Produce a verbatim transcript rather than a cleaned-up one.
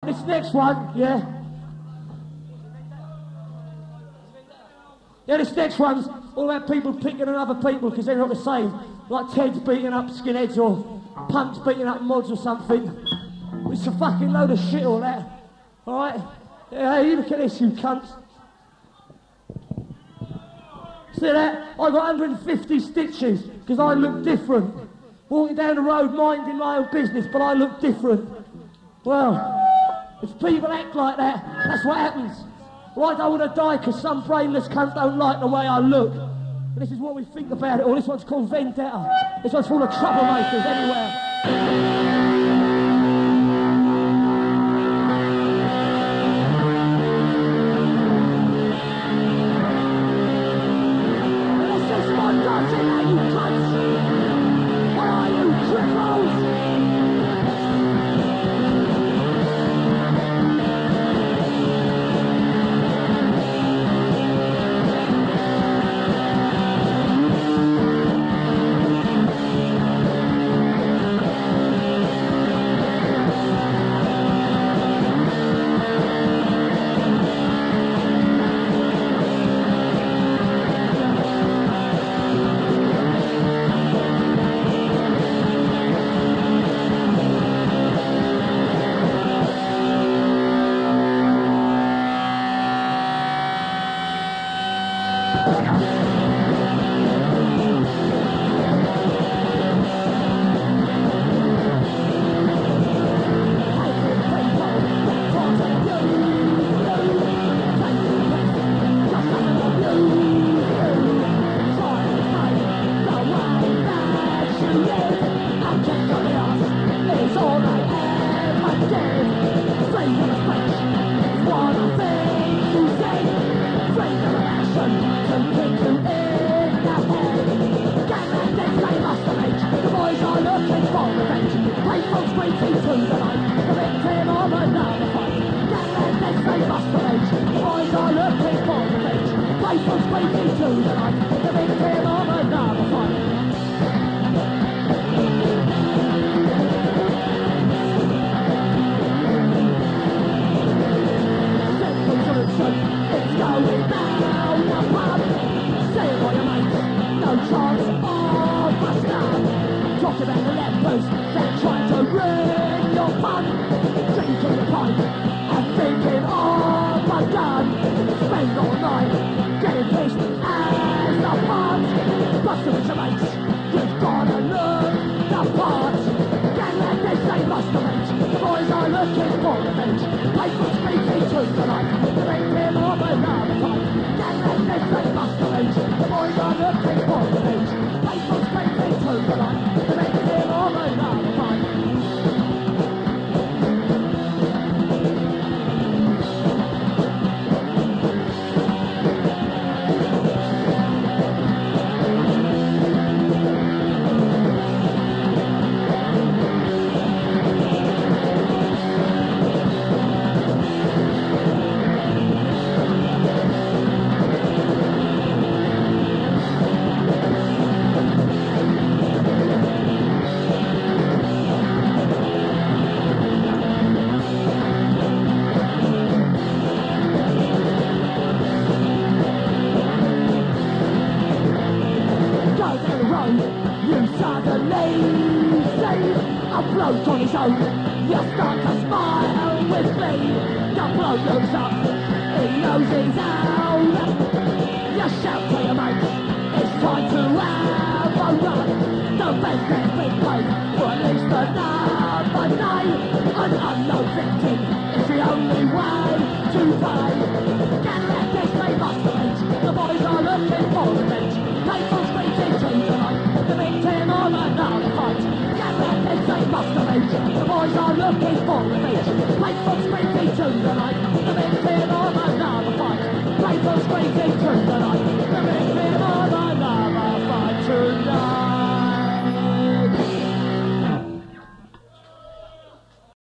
This next one, yeah. Yeah, this next one's all about people picking on other people because they're not the same. Like Ted's beating up skinheads or Punk's beating up mods or something. It's a fucking load of shit, all that. Alright? Yeah, hey, you look at this, you cunts. See that? I got one hundred fifty stitches because I look different. Walking down the road minding my own business, but I look different. Well, if people act like that, that's what happens. Well, I don't want to die because some brainless cunt don't like the way I look. But this is what we think about it all. This one's called Vendetta. This one's full of troublemakers anywhere. An unknown victim is the only way to die.